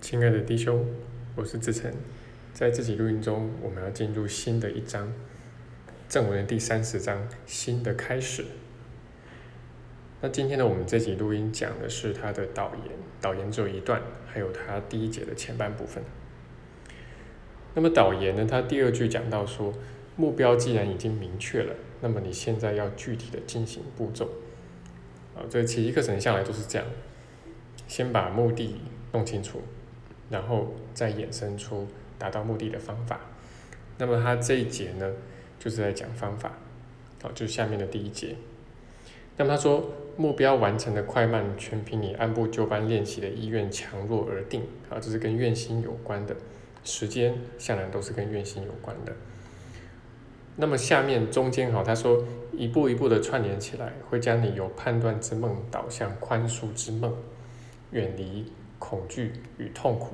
亲爱的弟兄，我是志成。在这集录音中，我们要进入新的一章，正文的第30章，新的开始。那今天呢，我们这集录音讲的是他的导言，导言只有一段，还有他第1节的前半部分。那么导言呢，他第2句讲到说，目标既然已经明确了，那么你现在要具体的进行步骤。这奇迹课程向来都是这样，先把目的弄清楚，然后再衍生出达到目的的方法。那么他这一节呢，就是在讲方法，就是下面的第1节。那么他说，目标完成的快慢全凭你按部就班练习的意愿强弱而定，这是跟愿心有关的，时间向来都是跟愿心有关的。那么下面中间他说，一步一步的串联起来，会将你由判断之梦导向宽恕之梦，远离恐惧与痛苦。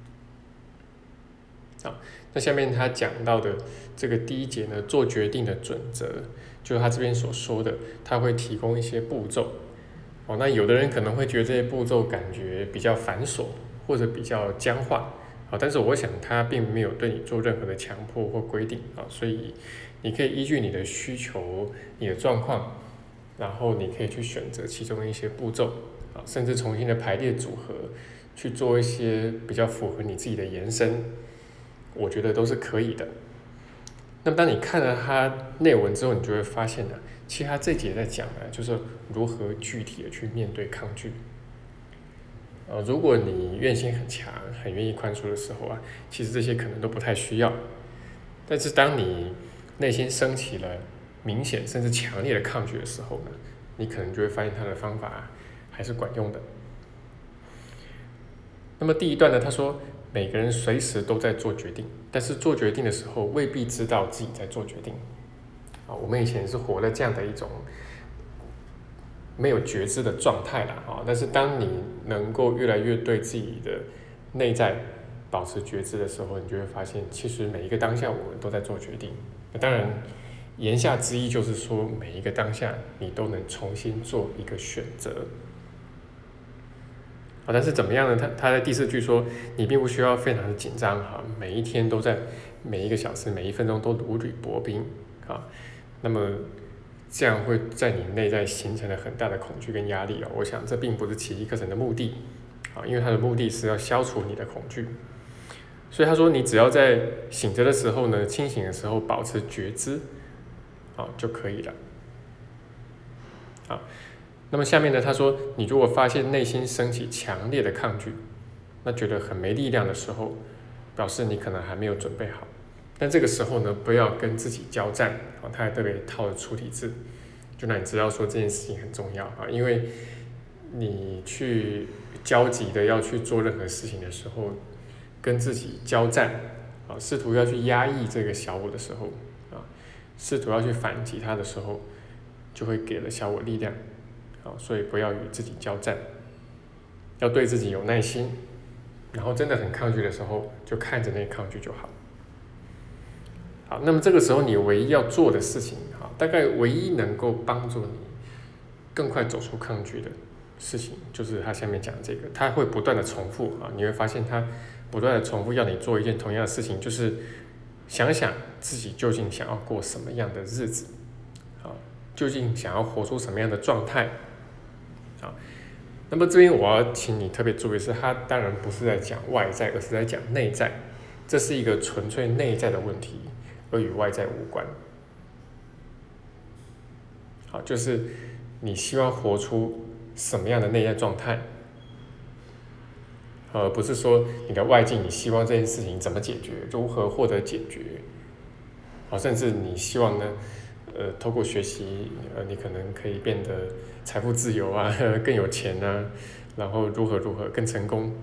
那下面他讲到的这个第1节呢，做决定的准则，就是他这边所说的，他会提供一些步骤。那有的人可能会觉得这些步骤感觉比较繁琐，或者比较僵化，但是我想他并没有对你做任何的强迫或规定，所以你可以依据你的需求、你的状况，然后你可以去选择其中的一些步骤，甚至重新的排列组合，去做一些比较符合你自己的延伸，我觉得都是可以的。那么当你看了他内文之后，你就会发现其实他这节在讲的就是如何具体的去面对抗拒。如果你愿心很强，很愿意宽恕的时候其实这些可能都不太需要。但是当你内心升起了明显甚至强烈的抗拒的时候呢，你可能就会发现他的方法还是管用的。那么第1段呢，他说每个人随时都在做决定，但是做决定的时候未必知道自己在做决定。我们以前是活在这样的一种没有觉知的状态啦，但是当你能够越来越对自己的内在保持觉知的时候，你就会发现其实每一个当下我们都在做决定。当然言下之意就是说每一个当下你都能重新做一个选择。但是怎么样呢？他在第4句说，你并不需要非常的紧张，每一天都在每一个小时每一分钟都如履薄冰，那么这样会在你内在形成了很大的恐惧跟压力。我想这并不是奇迹课程的目的，因为它的目的是要消除你的恐惧。所以他说你只要在醒着的时候呢，清醒的时候保持觉知就可以了。那么下面呢，他说你如果发现内心升起强烈的抗拒，那觉得很没力量的时候，表示你可能还没有准备好。但这个时候呢，不要跟自己交战，他还特别套了出体字，就让你知道说这件事情很重要，因为你去焦急的要去做任何事情的时候，跟自己交战，试图要去压抑这个小我的时候，试图要去反击他的时候，就会给了小我力量。所以不要与自己交战，要对自己有耐心，然后真的很抗拒的时候，就看着那个抗拒就好。那么这个时候你唯一要做的事情，大概唯一能够帮助你更快走出抗拒的事情，就是他下面讲的这个，他会不断的重复，你会发现他不断的重复要你做一件同样的事情，就是想想自己究竟想要过什么样的日子，究竟想要活出什么样的状态。那么这边我要请你特别注意的是，他当然不是在讲外在，而是在讲内在，这是一个纯粹内在的问题，而与外在无关。就是你希望活出什么样的内在状态，不是说你的外境你希望这件事情怎么解决，如何获得解决，甚至你希望呢透过学习你可能可以变得财富自由更有钱然后如何更成功。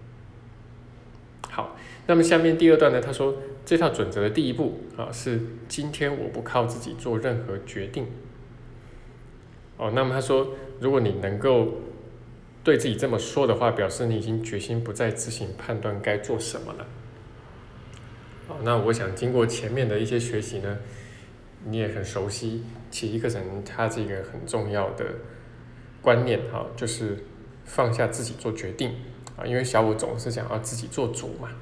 好，那么下面第2段呢，他说这套准则的第1步是今天我不靠自己做任何决定。那么他说如果你能够对自己这么说的话，表示你已经决心不再自行判断该做什么了。那我想经过前面的一些学习呢，你也很熟悉奇迹课程它这个很重要的观念，就是放下自己做决定， 因为小我总是想要自己做主嘛。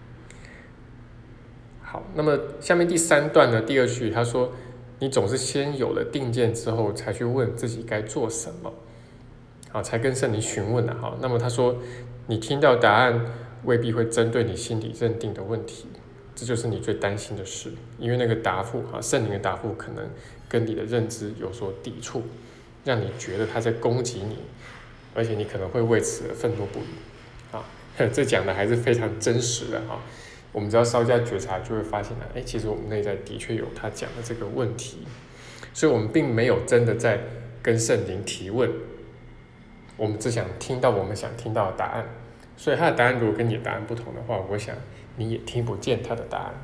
好，那么下面第3段呢，第2句他说，你总是先有了定见之后，才去问自己该做什么，好，才跟圣灵询问的。好，那么他说，你听到答案未必会针对你心里认定的问题，这就是你最担心的事，因为那个答复圣灵的答复可能跟你的认知有所抵触，让你觉得他在攻击你，而且你可能会为此而愤怒不已。这讲的还是非常真实的。我们只要稍加觉察，就会发现其实我们内在的确有他讲的这个问题，所以我们并没有真的在跟圣灵提问，我们只想听到我们想听到的答案。所以他的答案如果跟你的答案不同的话，我想你也听不见他的答案。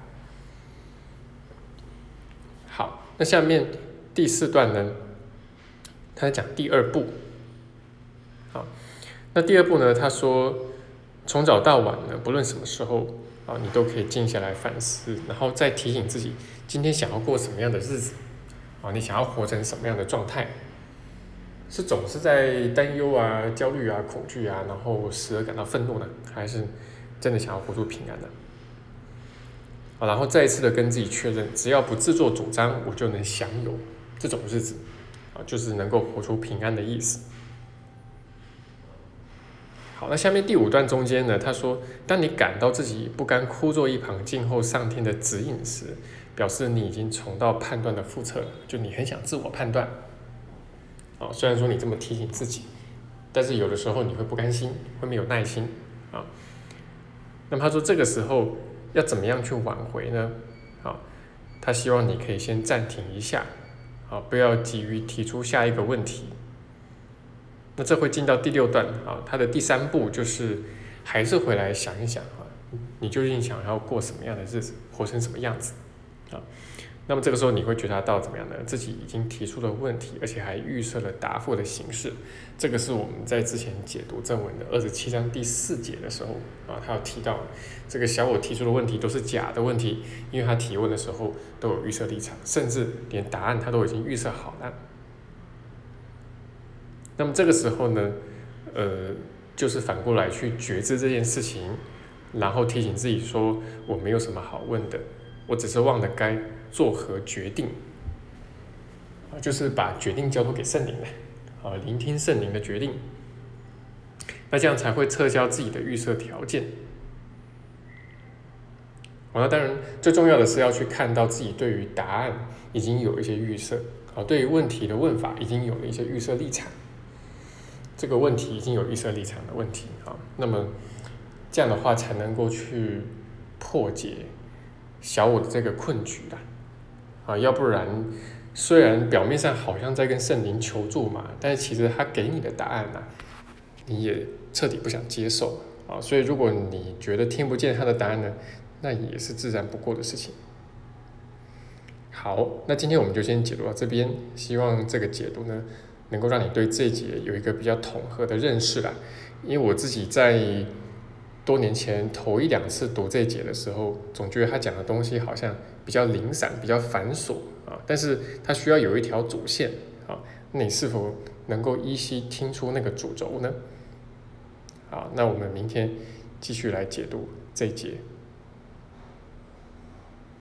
好，那下面第4段呢，他在讲第2步。好，那第2步呢，他说从早到晚呢，不论什么时候你都可以静下来反思，然后再提醒自己今天想要过什么样的日子，你想要活成什么样的状态，是总是在担忧焦虑恐惧然后时而感到愤怒呢，还是真的想要活出平安呢？然后再一次的跟自己确认，只要不自作主张，我就能享有这种日子，就是能够活出平安的意思。好，那下面第5段中间呢，他说，当你感到自己不甘枯坐一旁静候上天的指引时，表示你已经重到判断的复测了，就你很想自我判断。虽然说你这么提醒自己，但是有的时候你会不甘心，会没有耐心。那么他说这个时候要怎么样去挽回呢？他希望你可以先暂停一下，不要急于提出下一个问题。那这会进到第6段他的第3步就是还是回来想一想你究竟想要过什么样的日子，活成什么样子那么这个时候你会觉察到怎么样呢？自己已经提出了问题，而且还预设了答复的形式。这个是我们在之前解读正文的27章第4节的时候他有提到，这个小我提出的问题都是假的问题，因为他提问的时候都有预设立场，甚至连答案他都已经预设好了。那么这个时候呢，就是反过来去觉知这件事情，然后提醒自己说，我没有什么好问的，我只是忘了该做何决定，就是把决定交托给圣灵了，聆听圣灵的决定，那这样才会撤销自己的预设条件。那当然最重要的是要去看到自己对于答案已经有一些预设，对于问题的问法已经有了一些预设立场，这个问题已经有预设立场的问题那么这样的话才能够去破解小我的这个困局要不然虽然表面上好像在跟圣灵求助嘛，但是其实他给你的答案你也彻底不想接受所以如果你觉得听不见他的答案呢，那也是自然不过的事情。好，那今天我们就先解读到这边，希望这个解读呢能够让你对这一节有一个比较统合的认识因为我自己在多年前头1、2次读这一节的时候，总觉得他讲的东西好像比较零散，比较繁琐但是他需要有一条主线那你是否能够依稀听出那个主轴呢？好，那我们明天继续来解读这一节。